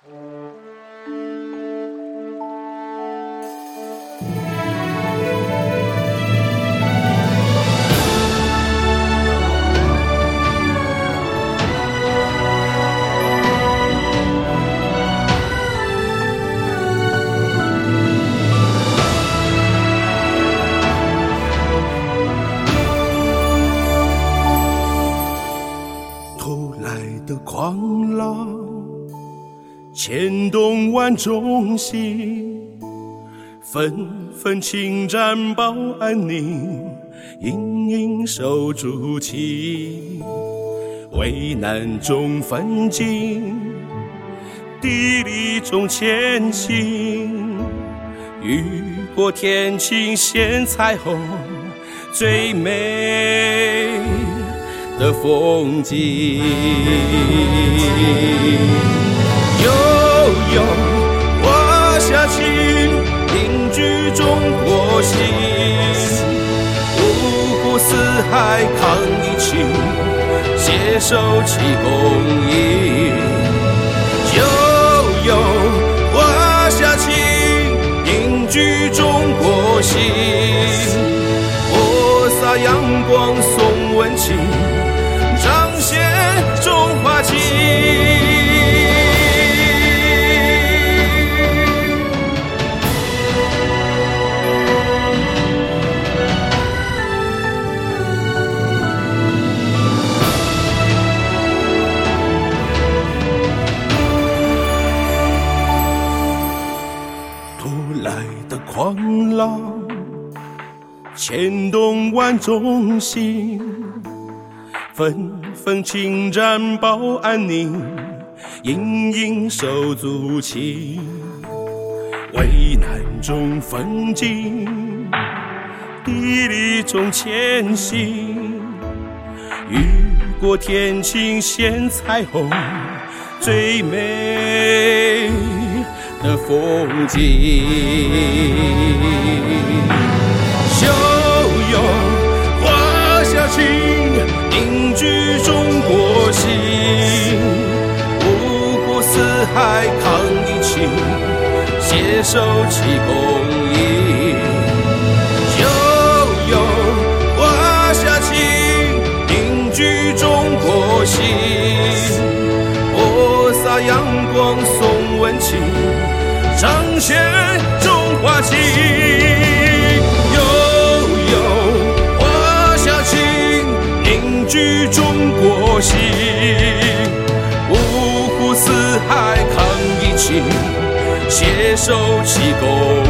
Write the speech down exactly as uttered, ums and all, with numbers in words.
狂浪牵动万众心，纷纷侵占保安宁，隐隐守住情，危难中奋进，砥砺中前行，雨过天晴现彩虹，最美的风景。悠悠华夏情，凝聚中国心，五湖四海抗疫情，携手齐共赢。悠悠华夏情，凝聚中国心，播撒阳光送温情，彰显中华情。突来的狂浪牵动万众心，纷纷侵占保安宁，隐隐守足情，危难中奋进，砥砺中前行，雨过天晴现彩虹，最美的风景。悠悠华夏情，凝聚中国心，五湖四海抗疫情，携手齐共赢。悠悠华夏情，凝聚中国心，播撒阳光送温情，彰显中华情。凝聚中国心，五湖四海抗疫情，携手齐共